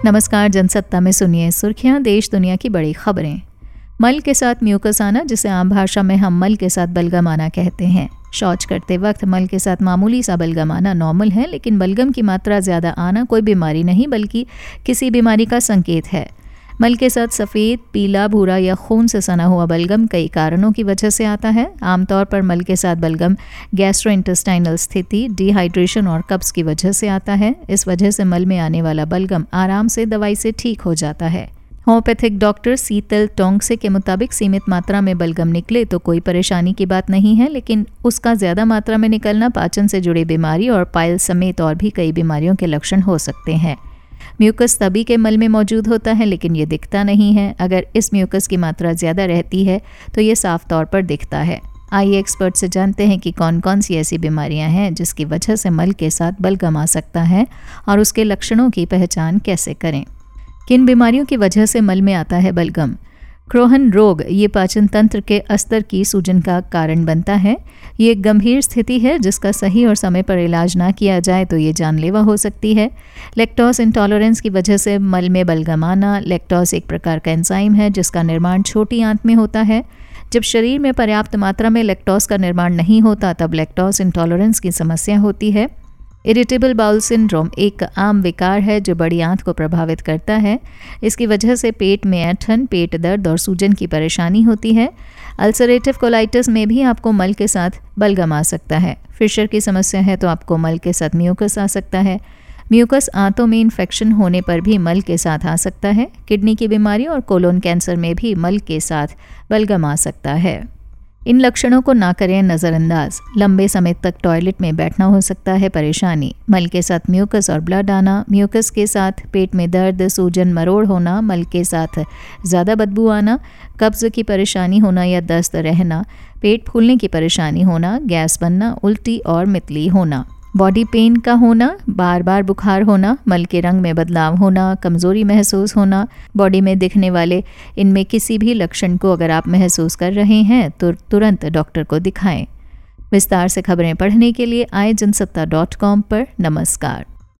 नमस्कार, जनसत्ता में सुनिए सुर्खियां, देश दुनिया की बड़ी खबरें। मल के साथ म्यूकस आना, जिसे आम भाषा में हम मल के साथ बलगम आना कहते हैं। शौच करते वक्त मल के साथ मामूली सा बलगम आना नॉर्मल है, लेकिन बलगम की मात्रा ज़्यादा आना कोई बीमारी नहीं बल्कि किसी बीमारी का संकेत है। मल के साथ सफ़ेद, पीला, भूरा या खून से सना हुआ बलगम कई कारणों की वजह से आता है। आमतौर पर मल के साथ बलगम गैस्ट्रोइंटेस्टाइनल स्थिति, डिहाइड्रेशन और कब्ज़ की वजह से आता है। इस वजह से मल में आने वाला बलगम आराम से दवाई से ठीक हो जाता है। होम्योपैथिक डॉक्टर शीतल टोंगसे के मुताबिक सीमित मात्रा में बलगम निकले तो कोई परेशानी की बात नहीं है, लेकिन उसका ज़्यादा मात्रा में निकलना पाचन से जुड़ी बीमारी और पाइल समेत और भी कई बीमारियों के लक्षण हो सकते हैं। म्यूकस सभी के मल में मौजूद होता है, लेकिन ये दिखता नहीं है। अगर इस म्यूकस की मात्रा ज़्यादा रहती है तो ये साफ तौर पर दिखता है। आइए एक्सपर्ट से जानते हैं कि कौन कौन सी ऐसी बीमारियां हैं जिसकी वजह से मल के साथ बलगम आ सकता है और उसके लक्षणों की पहचान कैसे करें। किन बीमारियों की वजह से मल में आता है बलगम? क्रोहन रोग, ये पाचन तंत्र के अस्तर की सूजन का कारण बनता है। ये एक गंभीर स्थिति है जिसका सही और समय पर इलाज ना किया जाए तो ये जानलेवा हो सकती है। लैक्टोज इंटॉलरेंस की वजह से मल में बलगम आना। लैक्टोज एक प्रकार का एंजाइम है जिसका निर्माण छोटी आंत में होता है। जब शरीर में पर्याप्त मात्रा में लैक्टोज का निर्माण नहीं होता तब लैक्टोज इंटॉलरेंस की समस्या होती है। इरिटेबल बाउल सिंड्रोम एक आम विकार है जो बड़ी आंत को प्रभावित करता है। इसकी वजह से पेट में ऐंठन, पेट दर्द और सूजन की परेशानी होती है। अल्सरेटिव कोलाइटिस में भी आपको मल के साथ बलगम आ सकता है। फिशर की समस्या है तो आपको मल के साथ म्यूकस आ सकता है। म्यूकस आंतों में इन्फेक्शन होने पर भी मल के साथ आ सकता है। किडनी की बीमारी और कोलोन कैंसर में भी मल के साथ बलगम आ सकता है। इन लक्षणों को ना करें नज़रअंदाज। लंबे समय तक टॉयलेट में बैठना हो सकता है परेशानी। मल के साथ म्यूकस और ब्लड आना। म्यूकस के साथ पेट में दर्द, सूजन, मरोड़ होना। मल के साथ ज़्यादा बदबू आना। कब्ज़ की परेशानी होना या दस्त रहना। पेट फूलने की परेशानी होना। गैस बनना, उल्टी और मितली होना। बॉडी पेन का होना, बार बार बुखार होना। मल के रंग में बदलाव होना। कमज़ोरी महसूस होना। बॉडी में दिखने वाले इनमें किसी भी लक्षण को अगर आप महसूस कर रहे हैं तो तुरंत डॉक्टर को दिखाएं। विस्तार से खबरें पढ़ने के लिए आए जनसत्ता.com पर। नमस्कार।